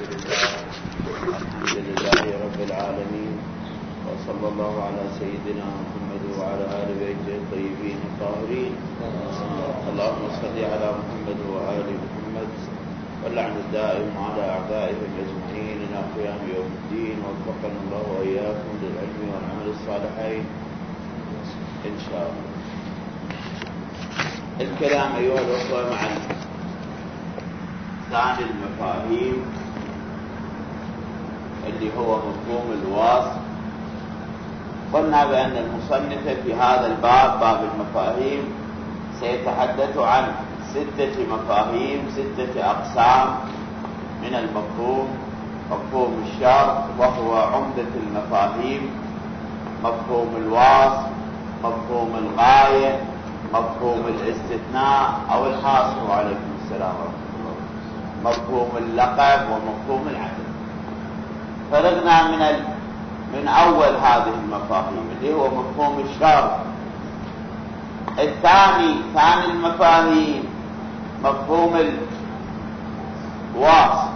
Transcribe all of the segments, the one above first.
الحمد لله رب العالمين، وصلى الله على سيدنا محمد وعلى آل بيته الطيبين الطاهرين. اللهم صل على محمد وآل محمد، واللعن الدائم على أعدائهم أجمعين إلى قيام يوم الدين، ووفقنا الله وإياكم للعلم والعمل الصالحين إن شاء الله. الكلام أيها الأخوة مع ثاني المفاهيم اللي هو مفهوم الوصف. قلنا بأن المصنف في هذا الباب، باب المفاهيم، سيتحدث عن 6 مفاهيم، 6 أقسام من المفهوم. مفهوم الشرط وهو عمدة المفاهيم، مفهوم الوصف، مفهوم الغاية، مفهوم الاستثناء أو الحاصر، وعليكم السلام ورحمة الله، مفهوم اللقب، ومفهوم العدد. فرغنا من أول هذه المفاهيم اللي هو مفهوم الشرط. ثاني المفاهيم مفهوم الوصف.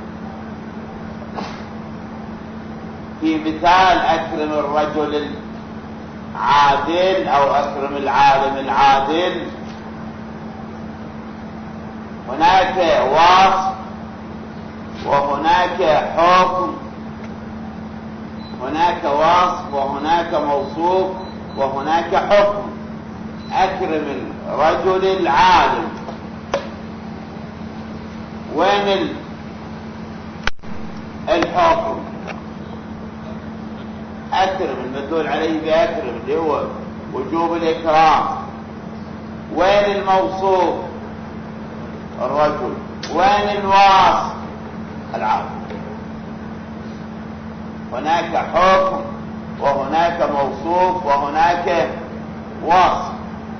في مثال أكرم الرجل العادل أو أكرم العالم العادل، هناك وصف وهناك حكم، هناك وصف وهناك موصوف وهناك حكم. أكرم الرجل العالم، وين الحكم؟ أكرم المدلول عليه بأكرم اللي هو وجوب الإكرام. وين الموصوف؟ الرجل. وين الوصف؟ العالم. هناك حكم وهناك موصوف وهناك وصف.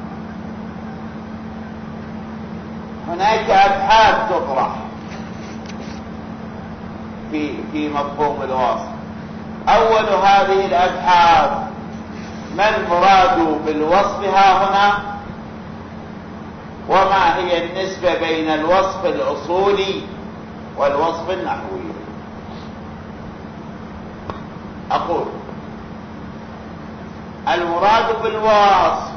هناك أبحاث تطرح في مفهوم الوصف. أول هذه الأبحاث: ما المراد بالوصف ها هنا؟ وما هي النسبة بين الوصف الأصولي والوصف النحوي؟ أقول المراد بالوصف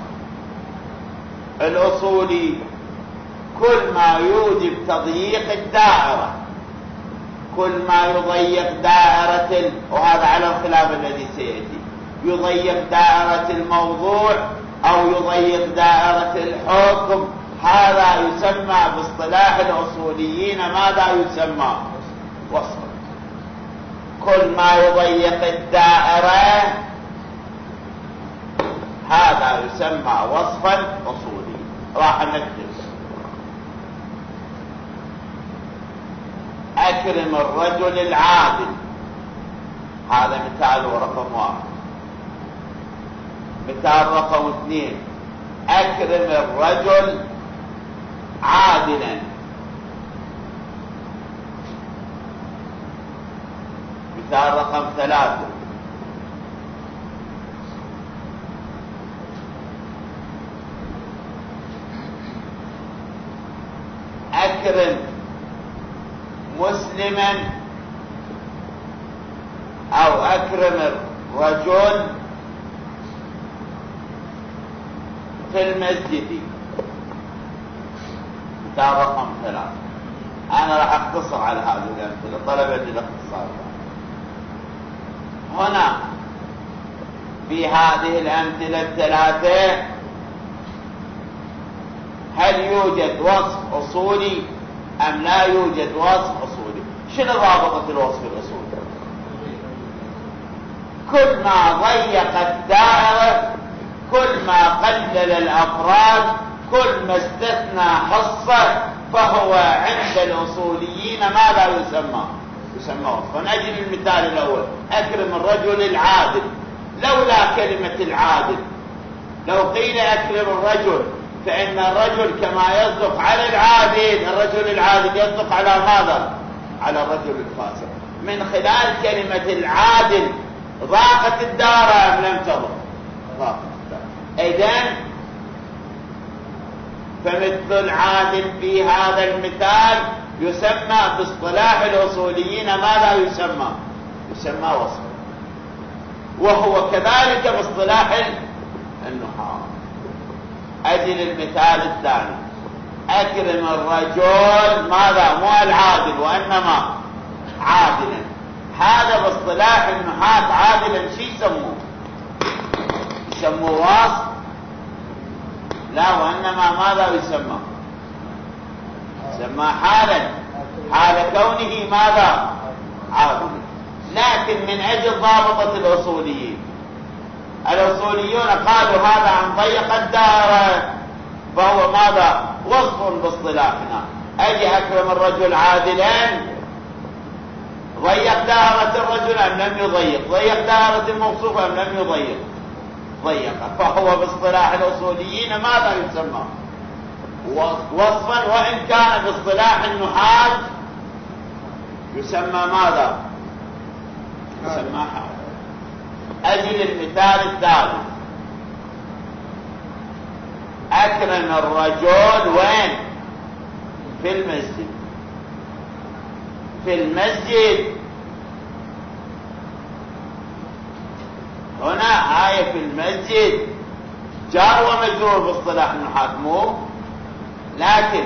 الأصولي كل ما يوجب تضييق الدائرة، كل ما يضيق دائرة وهذا على الخلاف الذي سيأتي، يضيق دائرة الموضوع أو يضيق دائرة الحكم، هذا يسمى باصطلاح الأصوليين ماذا يسمى؟ وصفا. كل ما يضيق الدائرة هذا يسمى وصفا أصولي. راح نكتب أكرم الرجل العادل، هذا مثال رقم 1. مثال رقم 2: أكرم الرجل عادلا. مثال رقم 3: أكرم مسلما أو أكرم الرجل في المسجد. مثال رقم 3. أنا راح أختصر على هذه الأمثلة طلبا للاختصار. هنا في هذه الأمثلة ال3 هل يوجد وصف أصولي أم لا يوجد وصف أصولي؟ شنو ضابطة الوصف الأصولي؟ كل ما ضيق الدائرة، كل ما قلل الأفراد، كل ما استثنى حصة، فهو عند الأصوليين ماذا يسمى؟ يسمى وصفا. نجي للمثال الأول: أكرم الرجل العادل. لولا كلمة العادل، لو قيل أكرم الرجل، فإن الرجل كما يصدق على العادل، الرجل العادل يصدق على ماذا؟ على الرجل الفاسق. من خلال كلمة العادل ضاقت الدار أم لم تضق؟ ضاقت الدار. إذن فمثل العادل في هذا المثال يسمى باصطلاح الأصوليين ماذا يسمى؟ يسمى وصفا، وهو كذلك باصطلاح النحاة. أجل المثال الثاني: أكرم الرجل ماذا؟ مو العادل وإنما عادلا. هذا باصطلاح النحاة عادلا شو يسموه؟ يسموه وصف؟ لا، وإنما ماذا يسمى؟ يسمى حالا، حال كونه ماذا؟ عادلا. لكن من أجل ضابطة الأصوليين، الأصوليون قالوا هذا عن ضيق الدائرة فهو ماذا؟ وصف باصطلاحنا. أجي أكرم الرجل عادلا، ضيق دائرة الرجل أم لم يضيق؟ ضيق دائرة الموصوف أم لم يضيق؟ ضيق. فهو باصطلاح الأصوليين ماذا يسمى؟ وصفا، وإن كان باصطلاح النحاة يسمى ماذا؟ يسمى حال. أجل المثال الثالث: أكرم الرجل وين؟ في المسجد. في المسجد هنا هاي في المسجد جار ومجرور باصطلاح النحاة مو، لكن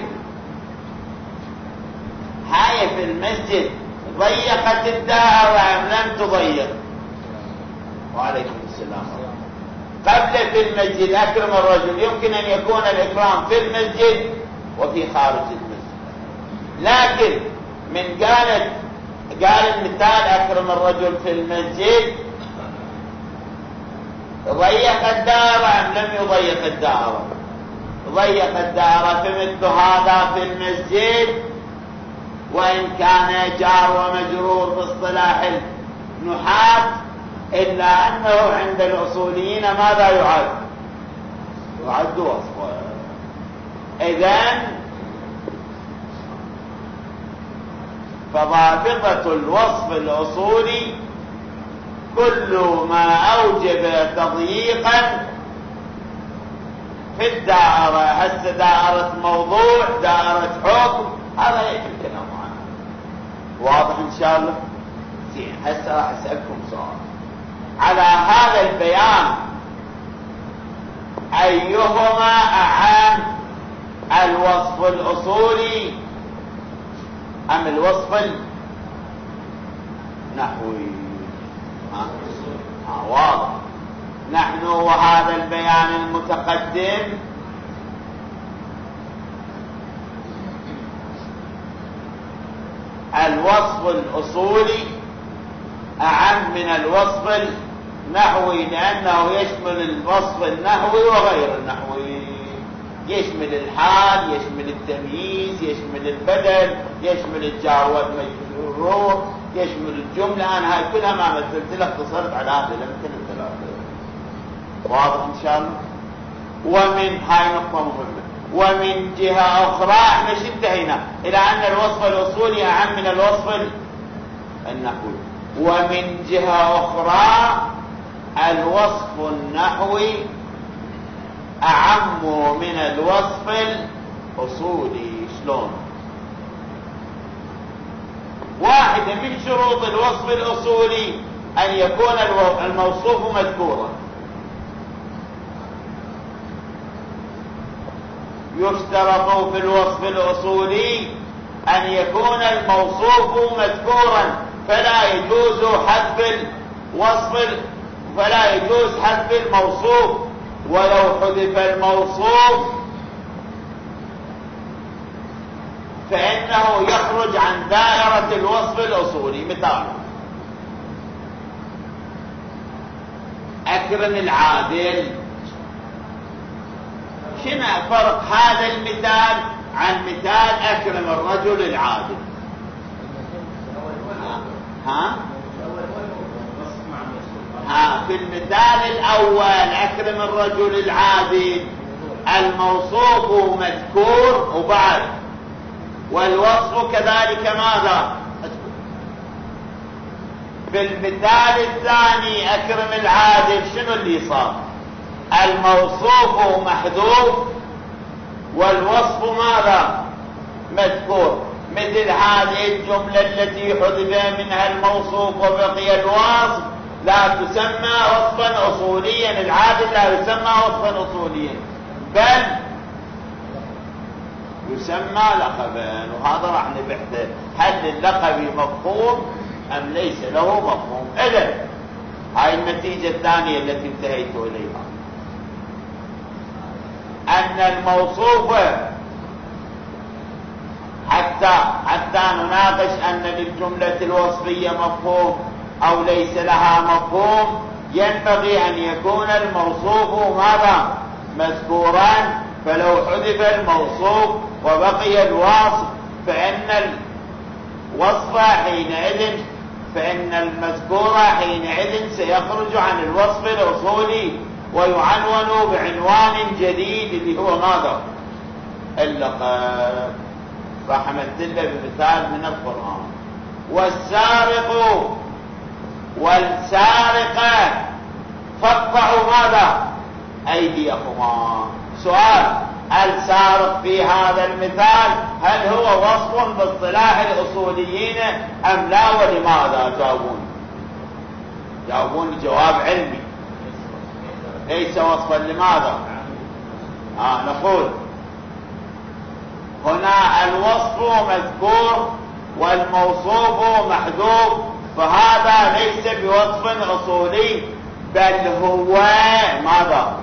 هاي في المسجد ضيقت الدائرة أم لم تضيق؟ وعليكم السلام. قبل في المسجد أكرم الرجل يمكن أن يكون الإكرام في المسجد وفي خارج المسجد، لكن من قال المثال أكرم الرجل في المسجد ضيق الدائرة أم لم يضيق الدائرة؟ ضيق الدائرة. فمثل هذا في المسجد وإن كان جار ومجرور باصطلاح النحاة إلا أنه عند الأصوليين ماذا يعد؟ يعد وصفا. إذن فضابطة الوصف الأصولي كل ما أوجب تضييقا في الدائرة. هسه دائرة موضوع، دائرة حكم، هذا يجب الكلام عنه. واضح إن شاء الله؟ زين. هسه راح أسألكم سؤال على هذا البيان: أيهما أعم، الوصف الأصولي أم الوصف النحوي؟ واضح. نحن وهذا البيان المتقدم الوصف الأصولي أعم من الوصف النحوي، لأنه يشمل الوصف النحوي وغير النحوي، يشمل الحال، يشمل التمييز، يشمل البدل، يشمل الجار والمجرور، يشمل الجملة. أنا هاي كلها ما مثلت لك، اختصرت على هذه الأمثلة الثلاثة. واضح إن شاء الله؟ ومن هاي نقطة مهمة. ومن جهة أخرى احنا انتهينا إلى أن الوصف الأصولي أعم من الوصف النحوي. ومن جهة أخرى الوصف النحوي أعم من الوصف الأصولي. شلون؟ واحدة من شروط الوصف الأصولي أن يكون الموصوف مذكورا. يشترط في الوصف الأصولي أن يكون الموصوف مذكورا، فلا يجوز حذف الموصوف، ولو حذف الموصوف فإنه يخرج عن دائرة الوصف الأصولي. مثال: أكرم العادل. شنو فرق هذا المثال عن مثال أكرم الرجل العادل؟ في المثال الأول أكرم الرجل العادل الموصوف مذكور وبعد، والوصف كذلك ماذا؟ في المثال الثاني أكرم العادل شنو اللي صار؟ الموصوف محذوف والوصف ماذا؟ مذكور. مثل هذه الجملة التي حذف منها الموصوف وبقي الوصف لا تسمى وصفا أصوليا، العادل لا يسمى وصفا أصوليا بل يسمى لقبا. وهذا راح نبحثه، هل اللقب مفهوم أم ليس له مفهوم. إذن هاي النتيجة الثانية التي انتهيت إليها، أن الموصوف حتى نناقش أن للجملة الوصفية مفهوم أو ليس لها مفهوم، ينبغي أن يكون الموصوف ماذا؟ مذكورا. فلو حذف الموصوف وبقي الوصف فإن المذكور حينئذ سيخرج عن الوصف الأصولي ويعنون بعنوان جديد اللي هو ماذا؟ اللقب. راح امثل بمثال من القرآن: والسارق والسارقة فاقطعوا ماذا؟ أيديهما. سؤال: السارق في هذا المثال هل هو وصف باصطلاح الأصوليين أم لا؟ ولماذا؟ جاوبون جواب علمي. ليس وصفا. لماذا؟ نقول هنا الوصف مذكور والموصوف محذوف، فهذا ليس بوصف أصولي بل هو ماذا؟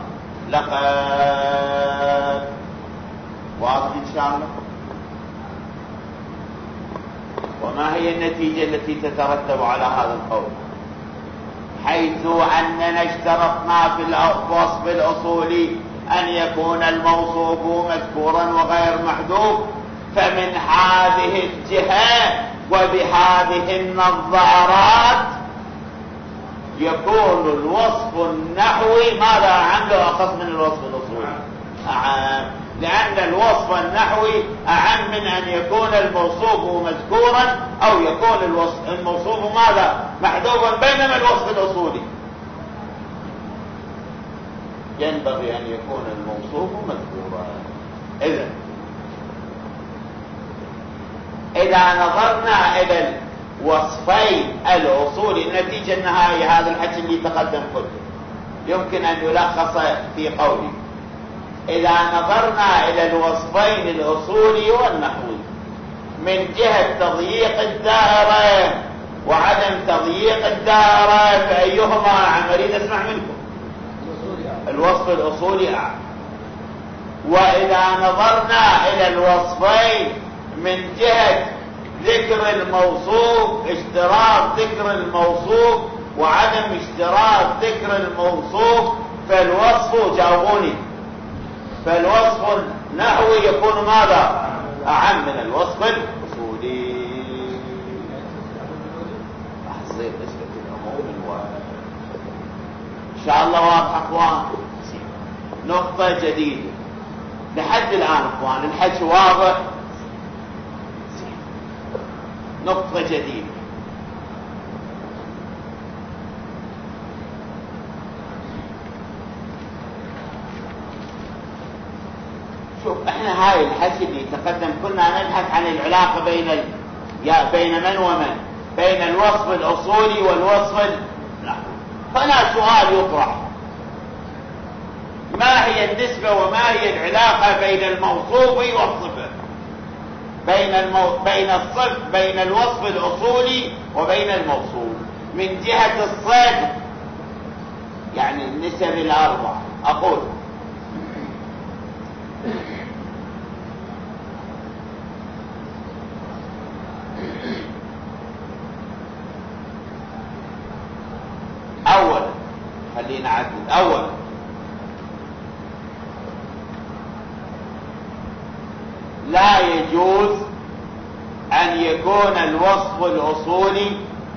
لقد. واضح إن شاء الله؟ وما هي النتيجة التي تترتب على هذا القول؟ حيث أننا اشترطنا في الوصف الأصولي أن يكون الموصوف مذكورا وغير محذوف، فمن هذه الجهة وبهذه النظارات يكون الوصف النحوي ماذا؟ عنده أخص من الوصف الأصولي. لأن الوصف النحوي أعم من أن يكون الموصوف مذكورا أو يكون الموصوف ماذا؟ محذوفا، بينما الوصف الأصولي ينبغي أن يكون الموصوف مذكورا. إذا نظرنا إلى الوصفين الأصولي، النتيجة النهائية هذا الحكي اللي تقدم قلت يمكن أن يلخص في قولي: إذا نظرنا إلى الوصفين الأصولي والنحوي من جهة تضييق الدائرة وعدم تضييق الدائرة، فأيهما أعم؟ أريد أسمع منكم. الوصف الأصولي أعم. وإذا نظرنا إلى الوصفين من جهة ذكر الموصوف، اشتراط ذكر الموصوف وعدم اشتراط ذكر الموصوف، فالوصف، جاوبوني، فالوصف النحوي يكون ماذا؟ أعم من الوصف الأصولي. أحصير نسبة العموم الواحد إن شاء الله. واضح أخوان؟ نقطة جديدة لحد الآن أخوان، الحكي واضح. نقطة جديدة: شوف، احنا هاي الحكي اللي تقدم كنا نبحث عن العلاقة بين من ومن، بين الوصف الأصولي والوصف النحوي. هنا سؤال يطرح: ما هي النسبة وما هي العلاقة بين الموصوف والصفة، بين الوصف الأصولي وبين الموصوف من جهة الصفة، يعني النسب الأربعة. أقول أولا، خلينا نعدد. أولا، لا يجوز أن يكون الوصف الأصولي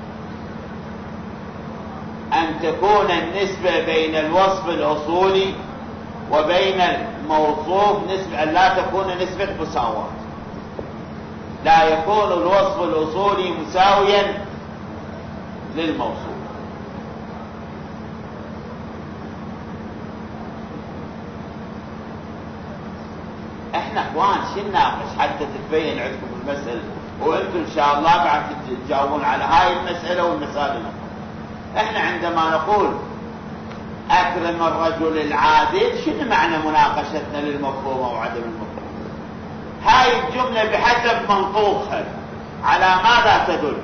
أن تكون النسبة بين الوصف الأصولي وبين الموصوف نسبة، لا تكون نسبة مساواة. لا يكون الوصف الأصولي مساويا للموصوف. احنا اخوان شو نناقش حتى تتبين عندكم المسألة؟ وانتم ان شاء الله بعد تجاوبون على هاي المسألة والمسائل الأخرى. احنا عندما نقول اكرم الرجل العادل، شنو معنى مناقشتنا للمفهوم او عدم المفهوم؟ هاي الجملة بحسب منطوقها على ماذا تدل؟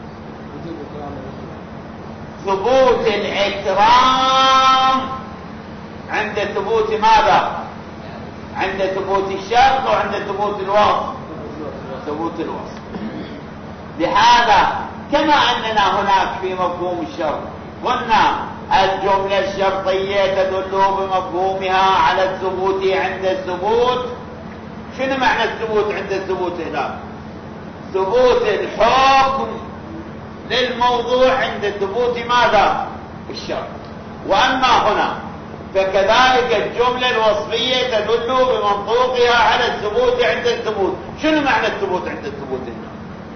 ثبوت الإكرام عند ثبوت ماذا؟ عند ثبوت الشرط وعند ثبوت الوصف؟ ثبوت الوصف. لهذا كما أننا هناك في مفهوم الشرط قلنا الجملة الشرطية تدل بمفهومها على الثبوت عند الثبوت. شنو معنى الثبوت عند الثبوت هنا؟ ثبوت الحكم للموضوع عند ثبوت ماذا؟ الشرط. وأما هنا فكذلك الجملة الوصفية تدل بمنطوقها على الثبوت عند الثبوت. شنو معنى الثبوت عند الثبوت هنا؟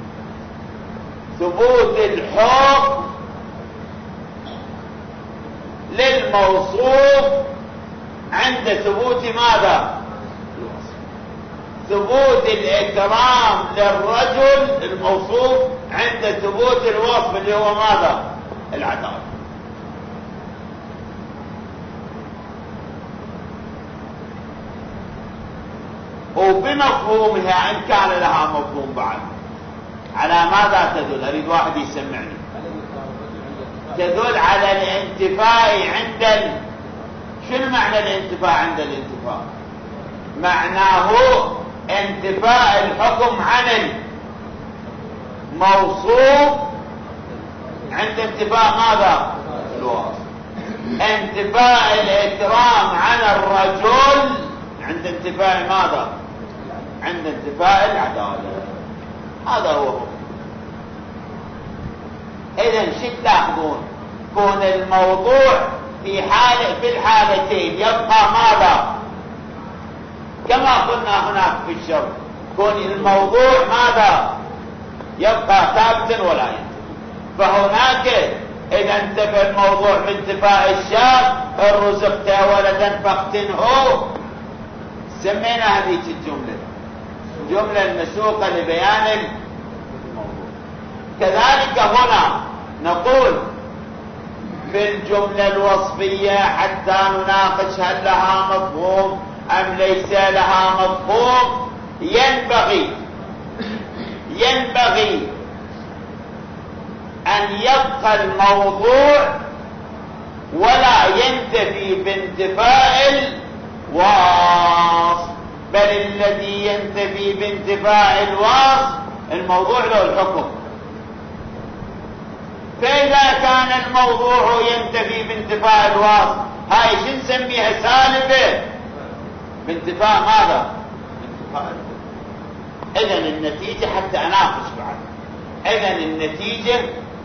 ثبوت الحكم للموصوف عند ثبوت ماذا؟ ثبوت الإكرام للرجل الموصوف عند ثبوت الوصف اللي هو ماذا؟ العدالة. وبمفهومها إن كان لها مفهوم بعد على ماذا تدل؟ أريد واحد يسمعني. تدل على الانتفاء عند شنو معنى الانتفاء عند الانتفاء؟ معناه انتفاء الحكم عن الموصوف عند انتفاء ماذا؟ الوصف. انتفاء الإكرام عن الرجل عند انتفاء ماذا؟ عند انتفاء العدالة. هذا هو. إذن شو تلاحظون؟ كون الموضوع في الحالتين يبقى ماذا؟ كما قلنا هناك في الشرط كون الموضوع ماذا؟ يبقى ثابتا ولا ينتفي. فهناك إذا انتفى الموضوع بانتفاء الشرط إن رزقت ولدا فاختنه، سمينا هذه الجملة الجملة المسوقة لبيان الموضوع. كذلك هنا نقول في الجملة الوصفية حتى نناقش هل لها مفهوم أم ليس لها مفهوم، ينبغي أن يبقى الموضوع ولا ينتفي بانتفاء الوصف، بل الذي ينتفي بانتفاء الوصف الموضوع له الحكم. فإذا كان الموضوع ينتفي بانتفاء الوصف، هاي شو نسميها؟ سالبة بانتفاء ماذا؟ بانتفاء الحكم. إذن النتيجة حتى أناقش بعد. إذن النتيجة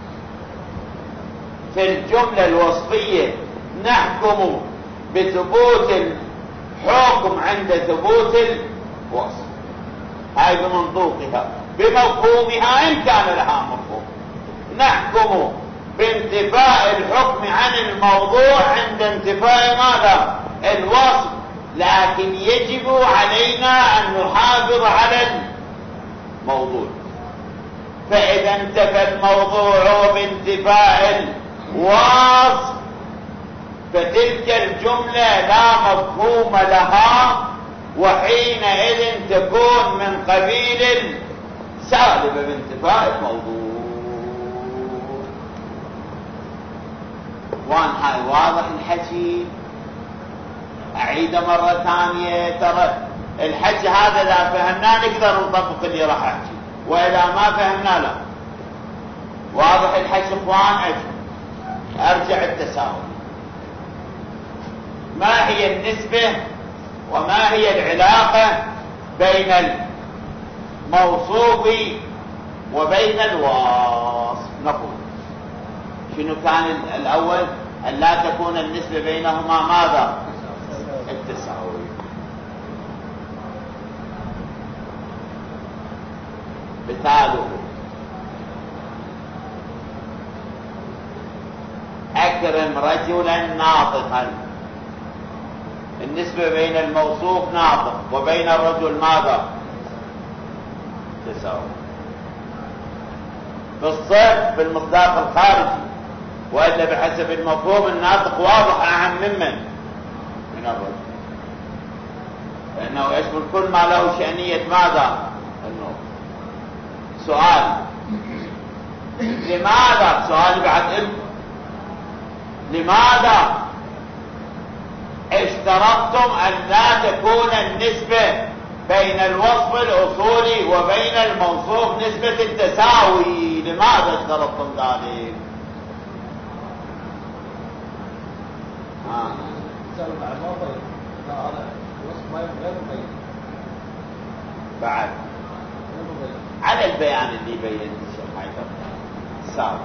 في الجملة الوصفية نحكم بثبوت الحكم عند ثبوت الوصف. هاي بمنطوقها بمفهومها إن كان لها مفهوم. نحكم بانتفاء الحكم عن الموضوع عند انتفاء ماذا؟ الوصف. لكن يجب علينا أن نحافظ على الموضوع. فإذا انتفى الموضوع بانتفاء الوصف فتلك الجملة لا مفهوم لها، وحينئذ تكون من قبيل السالبة بانتفاء الموضوع. وان هاي واضح الحكي؟ أعيد مرة ثانية. ترى الحكي هذا إذا فهمنا نقدر نطبق اللي راح أحكي، وإذا ما فهمنا لا. واضح الحكي اخوان؟ ارجع التساوي. ما هي النسبة وما هي العلاقة بين الموصوف وبين الوصف؟ نقول شنو كان الأول؟ أن لا تكون النسبة بينهما ماذا؟ التساوي. مثاله أكرم رجلا ناطقا، النسبة بين الموصوف ناطق وبين الرجل ماذا؟ تساوي. بالصرف في المصداق الخارجي، وإلا بحسب المفهوم الناطق واضح أعم من الرجل، لأنه يشمل كل ما له شأنية ماذا؟ النطق. سؤال: لماذا؟ سؤال بعد إلكم، لماذا اشترطتم أن لا تكون النسبة بين الوصف الأصولي وبين الموصوف نسبة التساوي؟ لماذا اشترطتم ذلك؟ بعد على البيان اللي بينه الشيخ حيدر ساوي.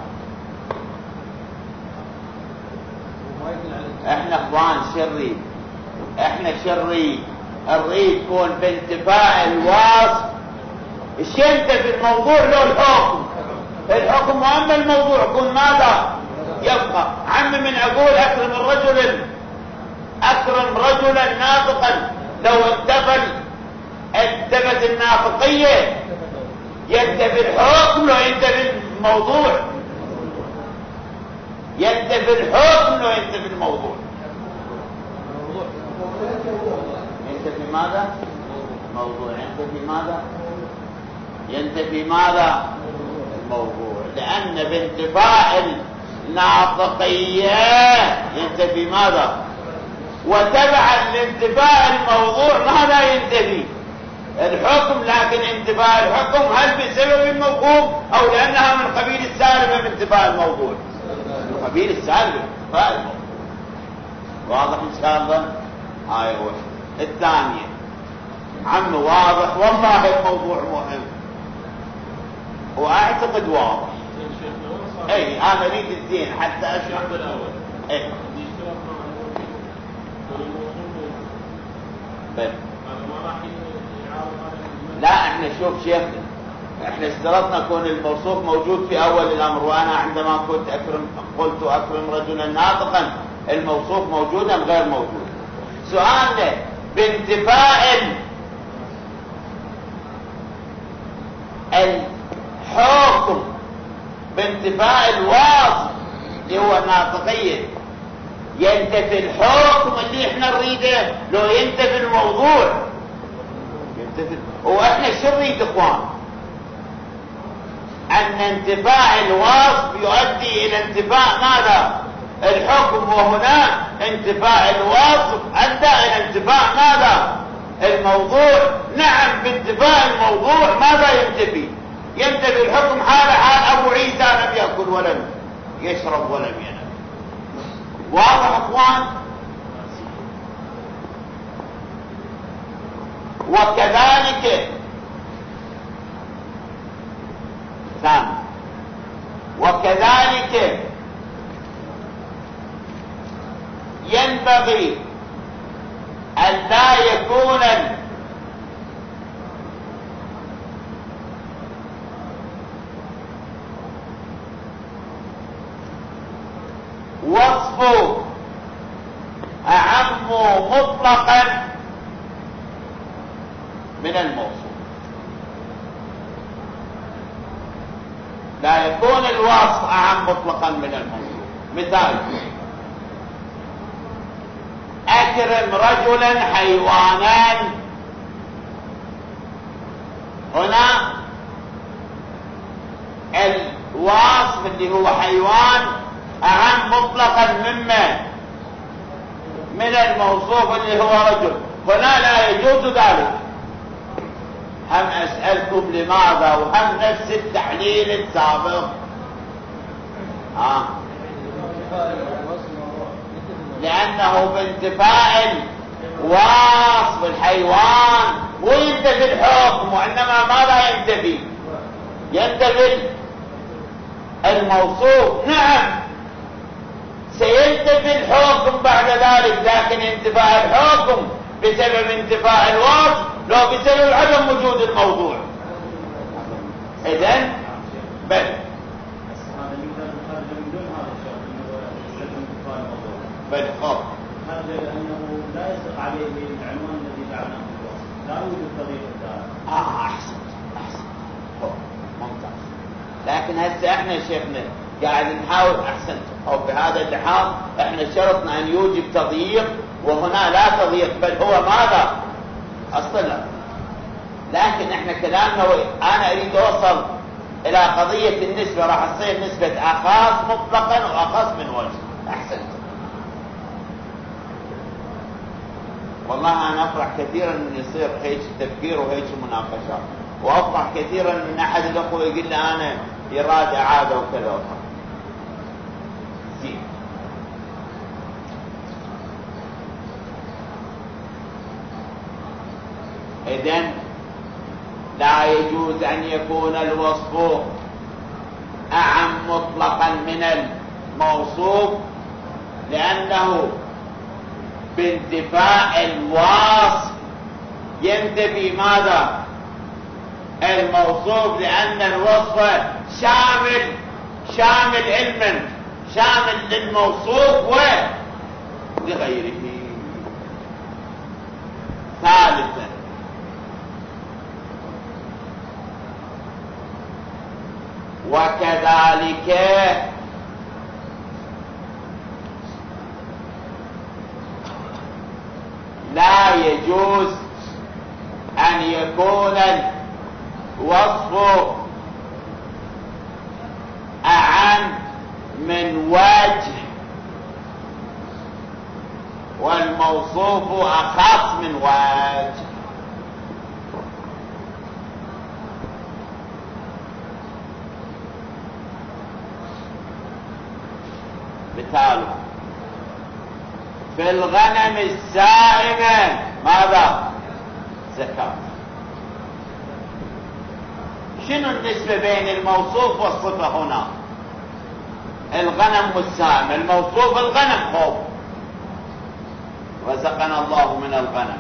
احنا اخوان شري، احنا شري نريد يكون بانتفاء الوصف ينتفي الموضوع له الحكم واما الموضوع يكون ماذا؟ يبقى. عمي من اقول اكرم رجلا ناطقا، لو انتفت الناطقيه ينتفي الحكم لو ينتفي الموضوع، ينتفي الحكم لو ينتفي الموضوع. ينتفي ماذا؟ الموضوع. ينتفي ماذا؟ ينتفي ماذا؟ الموضوع، لأن بانتفاء الناطقية ينتفي ماذا؟ وتبعا لانتفاء الموضوع ماذا ينتفي؟ الحكم. لكن انتفاء الحكم هل بسبب المفهوم أو لأنها من قبيل السالبة من انتفاء الموضوع؟ من قبيل السالبة من انتفاء الموضوع. واضح إن شاء الله؟ هاي هو الثانية. عم واضح والله الموضوع مهم واعتقد واضح. اي انا اريد الدين حتى اشرح بالاول. اي لا احنا شوف شيخنا، احنا اشترطنا كون الموصوف موجود في اول الامر، وانا عندما قلت اكرم رجلا ناطقا الموصوف موجود ام غير موجود؟ سؤالنا بانتفاء الحكم بانتفاء الوصف اللي هو الناطقية ينتفي الحكم اللي احنا نريده لو ينتفي الموضوع؟ ينتفي. واحنا شو نريد اخوان؟ ان انتفاء الوصف يؤدي الى انتفاء ماذا؟ الحكم، وهنا انتفاء الوصف ادى الى انتفاء ماذا؟ الموضوع. نعم بانتفاء الموضوع ماذا ينتفي؟ ينتفي الحكم حال ابو عيسى لم يأكل ولم يشرب ولم ينام. واضح اخوان؟ وكذلك ثاني، وكذلك ينبغي أن لا يكون وصف أعم مطلقا من الموصوف. لا يكون الوصف أعم مطلقا من الموصوف. مثال: أكرم رجلا حيوانان، هنا الوصف اللي هو حيوان أعم مطلقا من الموصوف اللي هو رجل، هنا لا يجوز ذلك. هم أسألكم لماذا؟ وهم نفس التحليل السابق. لأنه بانتفاء وصف الحيوان وينتفي الحكم، وإنما ماذا ينتفي؟ ينتفي الموصوف. نعم سينتفي الحكم بعد ذلك، لكن انتفاء الحكم بسبب انتفاء الوصف لو بسبب عدم وجود الموضوع. إذن بل بالخط هذا لأنه لا يصدق عليه العنوان الذي جعلناه في الوصف، لا يوجد تغيير الدار. أحسن ممتاز. لكن هسه احنا شيخنا قاعد نحاول احسن او بهذا اللحاظ احنا شرطنا ان يوجب تضييق، وهنا لا تضييق بل هو ماذا اصلا. لكن احنا كلامنا انا اريد اوصل الى قضية النسبة، راح تصير نسبة اخاص مطلقا واخص من وجه. احسنت. والله انا افرح كثيرا ان يصير هيك تفكير وهيك مناقشات، وافرح كثيرا من احد الاخوه يقول لي انا يراد اعاده وكذا وكذا. زين. اذن لا يجوز ان يكون الوصف اعم مطلقا من الموصوف، لانه بانتفاء الوصف ينتفي ماذا الموصوف، لان الوصف شامل علما، شامل للموصوف ولغيره. ثالثا وكذلك لا يجوز أن يكون الوصف أعم من وجه والموصوف أخص من وجه. مثال في الغنم السائمة ماذا زكاة. شنو النسبة بين الموصوف والصفة هنا؟ الغنم والسائم، الموصوف الغنم خوف، رزقنا الله من الغنم،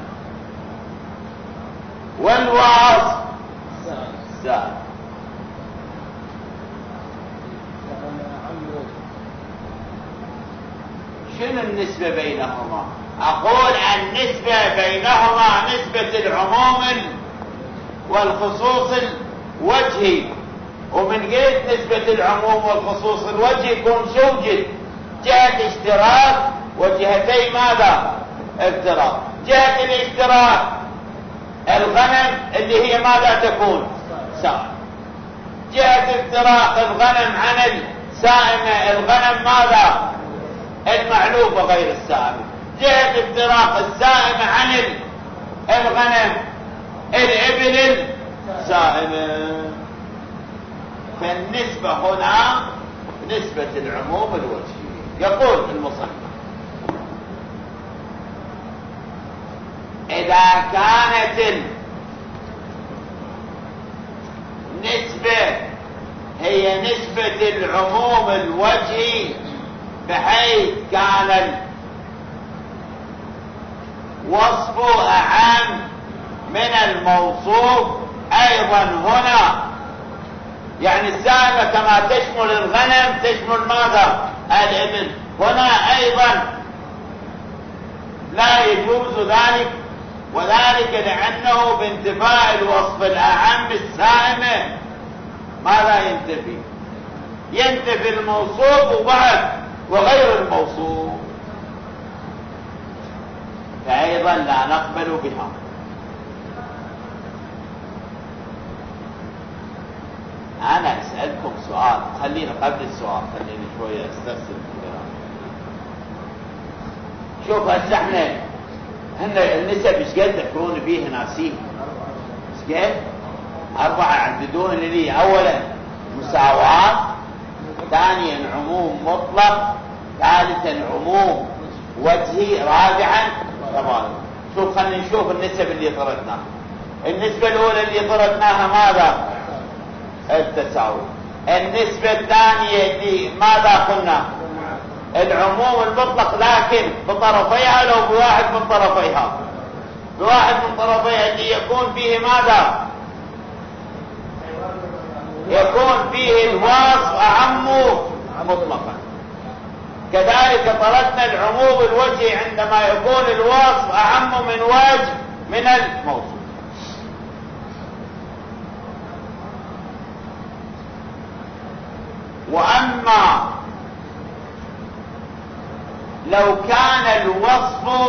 والوصف السائم. شنو النسبة بينهما؟ أقول النسبة بينهما نسبة العموم والخصوص الوجهي، ومن قلت نسبة العموم والخصوص الوجهي يكون شوجد جهة اشتراك وجهتي ماذا افتراق. جهة الاشتراك الغنم اللي هي ماذا تكون سائمة، جهة افتراق الغنم عن السائمة الغنم ماذا المعلوفة غير السائمة، جهة افتراق السائمة عن الغنم الإبل السائمة. فالنسبة هنا نسبة العموم الوجهي. يقول المصنف إذا كانت النسبة هي نسبة العموم الوجهي بحيث كان الوصف أعم من الموصوف أيضا هنا، يعني السائمة كما تشمل الغنم تشمل ماذا الإبل، هنا أيضا لا يجوز ذلك، وذلك لأنه بانتفاء الوصف الأعم السائمة ماذا ينتفي؟ ينتفي الموصوف وبعد وغير الموصوف، فأيضا لا نقبل بها. أنا أسألكم سؤال، خلينا قبل السؤال خليني شوية أستفسر الكلام. شوف هسه احنا هن النسب ايش قد تذكرون فيه ناسين؟ ايش قد؟ 4 يعددون لي. أولا مساواة، ثانيا عموم مطلق، ثالثا عموم وجهي، رابعا تمام. شوف خلينا نشوف النسب اللي طردناها. النسبة الأولى اللي طردناها ماذا؟ التساوي. النسبة الثانية اللي ماذا قلنا؟ العموم المطلق، لكن بطرفيها لو بواحد من طرفيها، بواحد من طرفيها اللي يكون فيه ماذا؟ يكون فيه الوصف أعم مطلقا. كذلك طردنا العموم الوجهي عندما يكون الوصف أعم من وجه من الموصوف. لو كان الوصف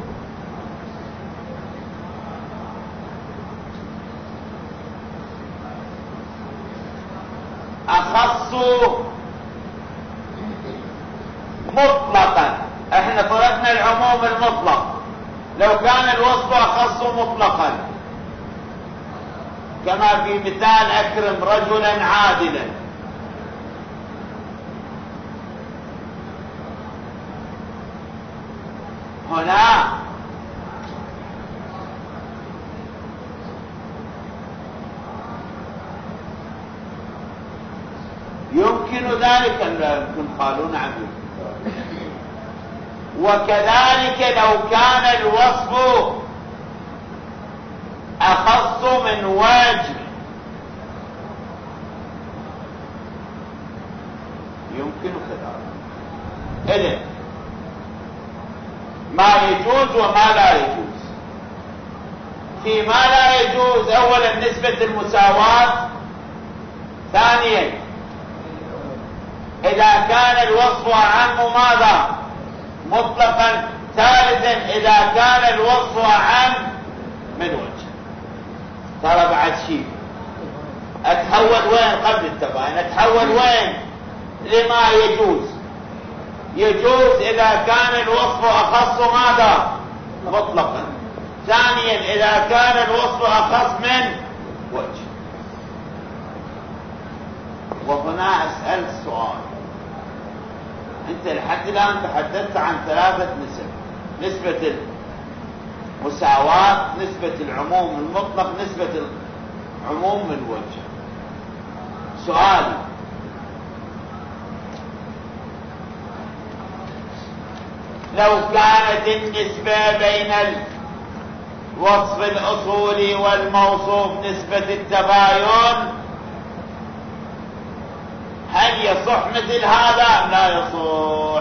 أخص مطلقا، احنا طلبنا العموم المطلق، لو كان الوصف أخص مطلقا كما في مثال أكرم رجلا عادلا، هنا يمكن ذلك، يمكن قالوا نعم. وكذلك لو كان الوصف أخص من وجه يمكن كذلك. إذن ما يجوز وما لا يجوز. في ما لا يجوز أولا نسبة المساواة، ثانيا إذا كان الوصف أعم ماذا مطلقا، ثالثا إذا كان الوصف أعم من وجه. ترى بعد شيء أتحول وين قبل التباين، أتحول وين لما يجوز. يجوز إذا كان الوصف أخص ماذا مطلقا، ثانيا إذا كان الوصف أخص من وجه. وهنا أسأل سؤال، أنت لحد الآن تحدثت عن ثلاثة نسب: نسبة المساواة، نسبة العموم المطلق، نسبة العموم من وجه. سؤالي: لو كانت النسبة بين الوصف الأصولي والموصوف نسبة التباين، هل يصح مثل هذا؟ لا يصح.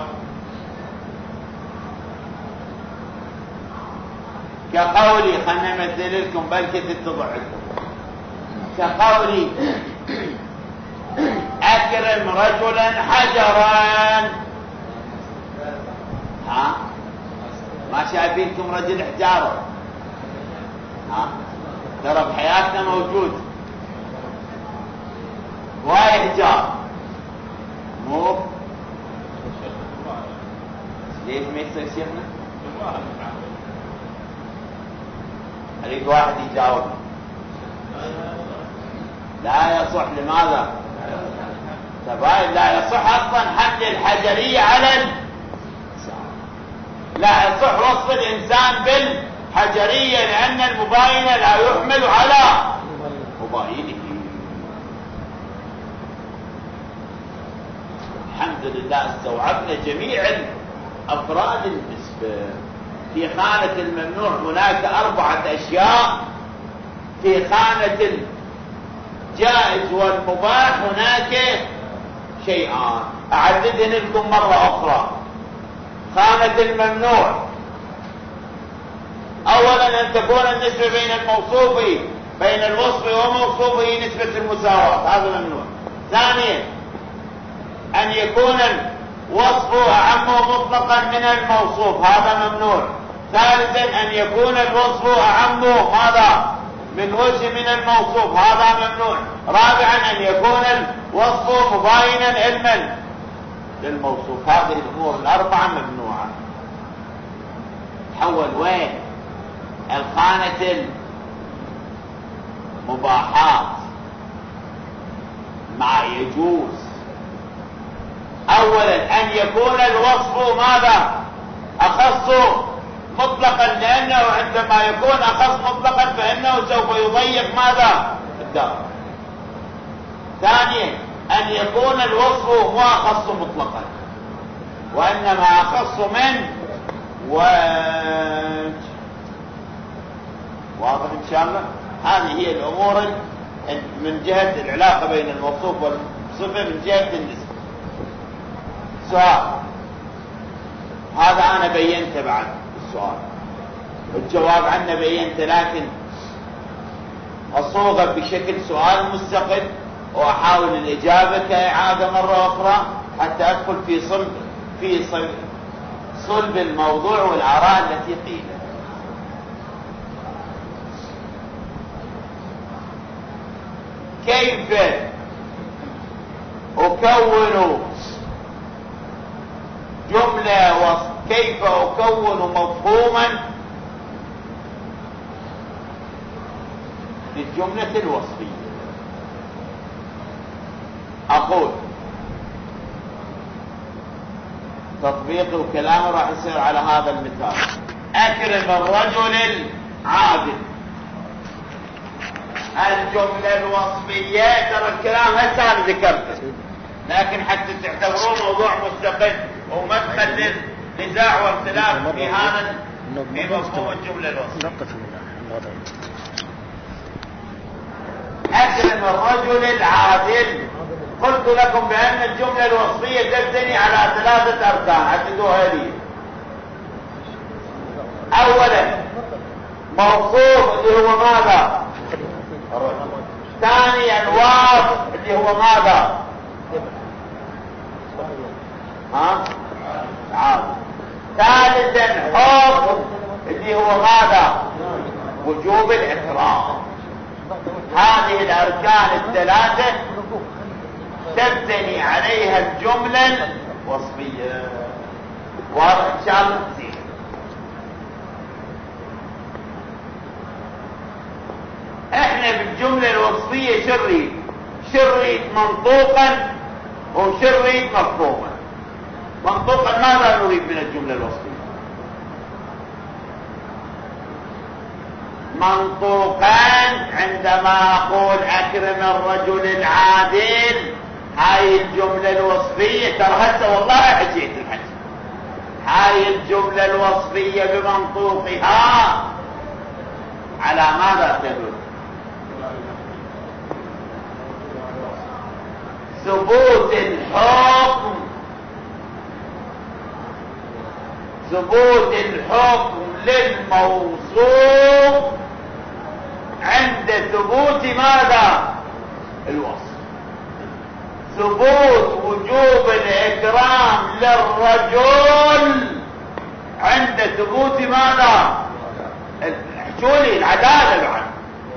كقولي، خلنا نمثل لكم بلكي تتضح لكم، كقولي أكرم رجلا حجرا. ها ما شايفينكم رجل حجارة؟ ها ترى بحياتنا موجود واي حجار، مو ليش ما يصير شيخنا؟ اريد واحد يجاوب. لا يصح. لماذا؟ تباين لا يصح اصلا حمل الحجرية على لا يصح وصف الانسان بالحجرية، لان المباين لا يحمل على مباينه. الحمد لله استوعبنا جميع افراد النسبة. في خانة الممنوع هناك 4 أشياء، في خانة الجائز والمباح هناك شيئان، أعددهن لكم مرة أخرى. خانة الممنوع: أولا أن تكون النسبة بين الموصوف بين الوصف وموصوفه نسبة المساواة، هذا ممنوع. ثانيا أن يكون الوصف أعم مطلقا من الموصوف، هذا ممنوع. ثالثا أن يكون الوصف أعم ماذا من وجه من الموصوف، هذا ممنوع. رابعا أن يكون الوصف مباينا علما للموصوف. هذه الأمور ال4 ممنوعة. تحول وين؟ الخانة المباحات ما يجوز. اولا ان يكون الوصف ماذا اخص مطلقا، لانه عندما يكون اخص مطلقا فانه سوف يضيق ماذا الدار. ثانيا ان يكون الوصف مو اخص مطلقا وانما اخص من وجه. واضح ان شاء الله؟ هذه هي الامور من جهة العلاقة بين الموصوف والصفة من جهة النسبة. سؤال، هذا انا بينته بعد السؤال، الجواب عنه بينته، لكن اصوغه بشكل سؤال مستقل واحاول الاجابة كاعادة مرة اخرى حتى ادخل في صلب الموضوع والآراء التي قيلت. كيف أكون جملة كيف أكون مفهوما للجملة الوصفية؟ أقول تطبيق الكلام راح يصير على هذا المثال: أكرم الرجل العادل. الجملة الوصفية ترى الكلام هسه أنا ذكرته، لكن حتى تعتبروه موضوع مستقل ومدخل للنزاع واختلاف في هذا في مفهوم الجملة الوصفية. أكرم الرجل العادل. قلت لكم بأن الجملة الوصفية تبتني على 3 أركان، عددوها لي. أولا موصوف اللي هو ماذا؟ ثانيا الواصف اللي هو ماذا؟ عادل. ثالثا حكم اللي هو ماذا؟ وجوب الإكرام. هذه الأركان ال3 تبتني عليها الجملة الوصفية. واضح إن شاء الله؟ زين. احنا بالجملة الوصفية شريط منطوقا وشريط مفهوما. منطوقا ماذا نريد من الجملة الوصفية؟ منطوقا عندما أقول أكرم الرجل العادل، هاي الجملة الوصفية ترى هسه والله حكيت الحكي. هاي الجملة الوصفية بمنطوقها على ماذا تدل؟ ثبوت الحكم للموصوف عند ثبوت ماذا؟ الوصف. ثبوت وجوب الإكرام للرجل عند ثبوت ماذا؟ شولي العدالة بعد.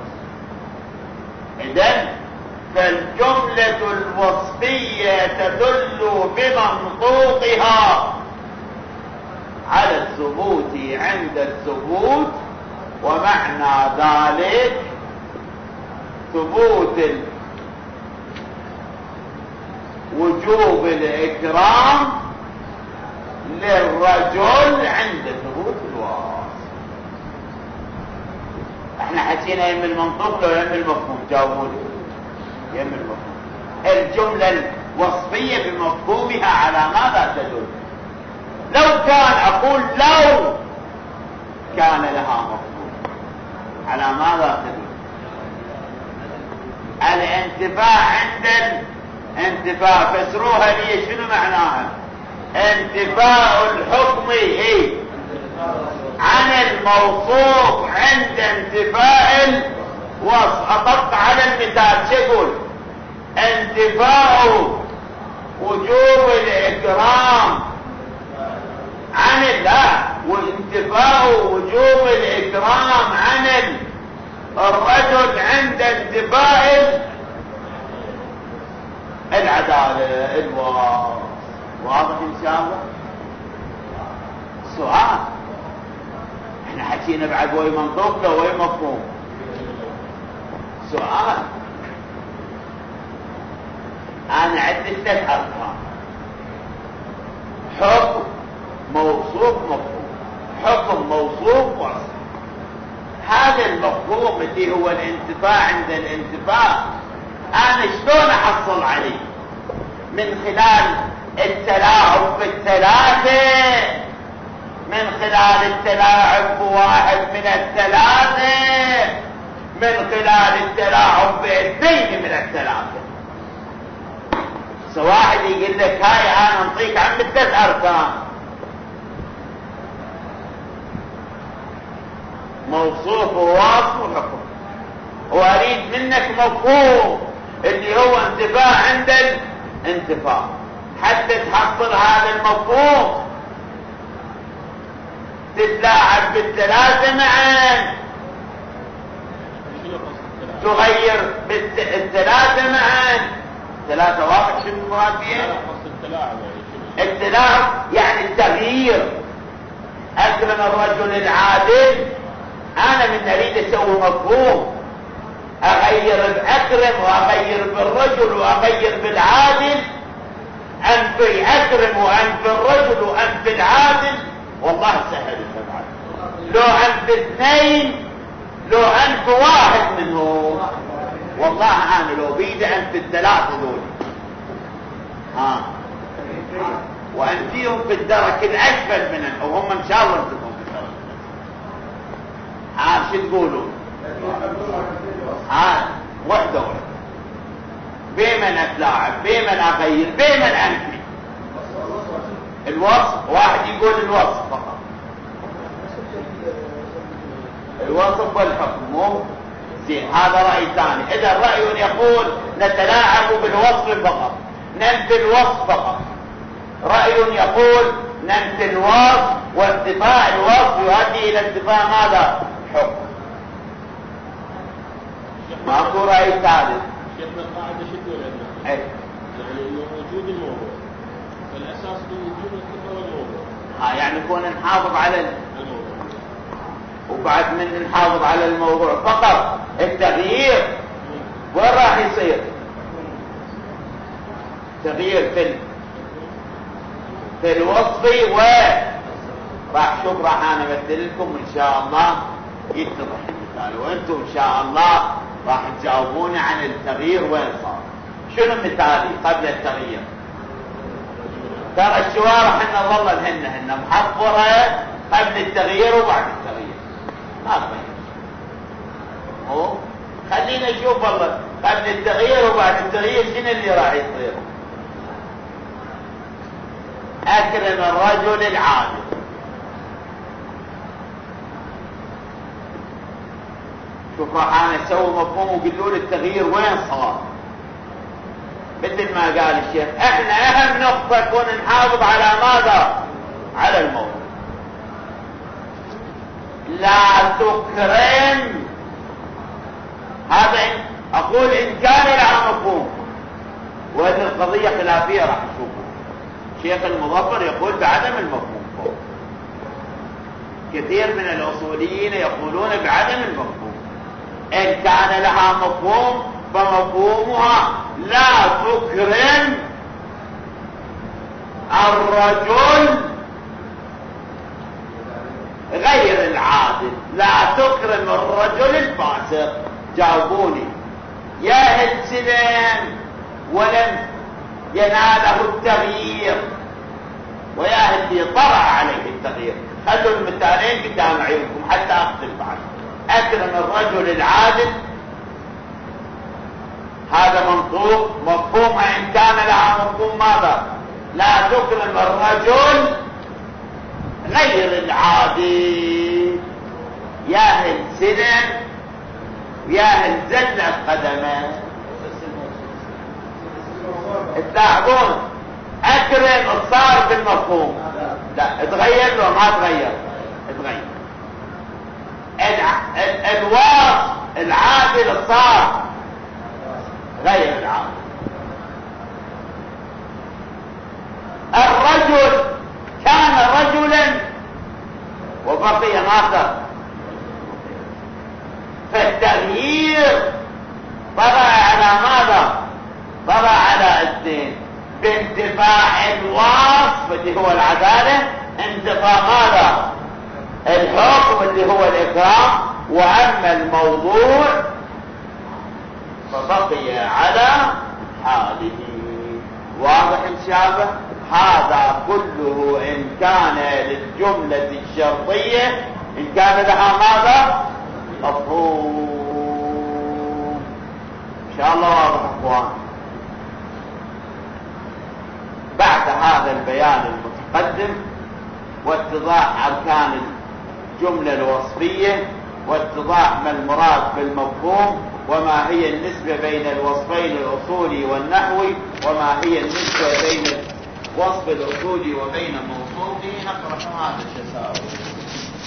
إذن فالجملة الوصفية تدل بمنطوقها على الثبوت عند الثبوت، ومعنى ذلك ثبوت وجوب الإكرام للرجل عند ثبوت الوصف. احنا حكينا يم المنطوق لو يم المفهوم؟ جاوبوني. يم المفهوم. الجملة الوصفية بمفهومها على ماذا تدل؟ لو كان لها مفهوم على ماذا تدل؟ الانتفاع عند الانتفاع. فسروها لي شنو معناها؟ انتفاء الحكم عن الموصوف عند انتفاء الوصف. اطبق على المثال. شو يقول؟ انتفاء وجوب الإكرام عن وانتفاء وجوب الإكرام عن الرجل عند انتفاء العدالة الوصف. واضح إن شاء الله؟ سؤال. احنا حكينا بعد وي منطوق له وي مفهوم. سؤال. انا عندي 3 اركان: حكم، موصوف، مفهوم. حكم، موصوف، وصف. هذا المفهوم اللي هو الانتفاع عند الانتفاع، انا شلون احصل عليه؟ من خلال التلاعب ب3، من خلال التلاعب بواحد من 3، من خلال التلاعب ب2 من 3. واحد يقول لك هاي انا انطيك عن 3 اركان: موصوف وواصف وحكم، واريد منك مفهوم اللي هو انتفاع عند الانتفاع. حتى تحصل هذا المفهوم تتلاعب بالثلاثة معا، تغير بالثلاثة معا. ثلاثة واضح شنو المراد فيها؟ التلاعب يعني التغيير. أكرم الرجل العادل، أنا من أريد أسوي مفهوم، أغير بأكرم وأغير بالرجل وأغير بالعادل، أنفي أكرم وأنفي الرجل وأنفي العادل، والله سهل طبعا. لو أنفي اثنين، لو أنفي واحد منهم، والله أنا لو بيدي أنفي الثلاثة دول وأنفيهم في الدرك الأسفل من وهم إن شاء الله انتبهوا في الدرك الأسفل. شو تقولون؟ وحدة وحدة، بمن أتلاعب، بمن أغير، بمن أنفي. الوصف واحد يقول الوصف فقط، الوصف والحكم مو زين. هذا رأي ثاني. إذا رأي يقول نتلاعب بالوصف فقط، ننفي الوصف فقط. رأي يقول ننفي الوصف، وانتفاء الوصف يؤدي إلى انتفاء ماذا؟ حكم. ماكو رأي ثالث. شيخنا القاعدة شو تقول عندنا؟ يعني انه وجود الموضوع، فالاساس هو وجود الصفة والموضوع. يعني نكون نحافظ على الموضوع، وبعد من نحافظ على الموضوع فقط. التغيير وين راح يصير؟ تغيير في الوصف راح شوف راح انا امثل لكم ان شاء الله يتضح المثال، وانتم ان شاء الله راح تجاوبوني عن التغيير وين صار. شنو مثالي قبل التغيير؟ ترى الشوارع احنا نظل هن محفرة قبل التغيير وبعد التغيير، ما تغير. خلينا نشوف والله قبل التغيير وبعد التغيير شنو اللي راح يصير. أكرم الرجل العادل، شوف راح انا اسوي مفهوم وقلوا لي التغيير وين صار. مثل ما قال الشيخ، احنا اهم نقطة كون نحافظ على ماذا؟ على الموضوع. لا تكرم، هذا اقول ان كان لها مفهوم، وهذه القضية خلافية راح نشوفها. شيخ المظفر يقول بعدم المفهوم فوق. كثير من الاصوليين يقولون بعدم المفهوم. ان كان لها مفهوم فمفهومها لا تكرم الرجل غير العادل، لا تكرم الرجل الفاسق. جاوبوني. ياهل سلم ولم يناله التغيير، وياهل اللي طرأ عليه التغيير. خلوا المثالين قدام عيونكم حتى اقتل بعد. اكرم الرجل العادل، هذا منطوق مفهومها ان كان لها مفهوم ماذا؟ لا تكرم الرجل غير العادل. ياهل سنن وياهل زلة قدمه. تلاحظون اكرم صار بالمفهوم، لا تغير له ما تغير، تغير. الواصف العادل صار غير العادل. الرجل كان رجلا وبقي آخر، فالتغيير طغى على ماذا؟ طغى على اثنين، بانتفاع الوصف اللي هو العدالة، انتفاع ماذا؟ الحكم اللي هو الإكرام، وأما الموضوع فبقي على حاله. واضح إن شاء الله؟ هذا كله إن كان للجملة الشرطية، إن كان لها ماذا؟ مفهوم. إن شاء الله واضح أخوان. بعد هذا البيان المتقدم واتضاح أركان الجملة الوصفية، واتضاح ما المراد بالمفهوم، وما هي النسبة بين الوصفين الأصولي والنحوي، وما هي النسبة بين الوصف الأصولي وبين موصوفه، نقرأ هذا التساؤل.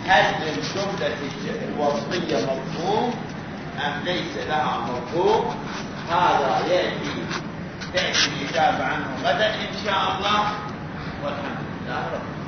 هل الجملة الوصفية مفهوم أم ليس لها مفهوم؟ هذا تأتي الإجابة عنه غدا إن شاء الله، والحمد لله رب العالمين.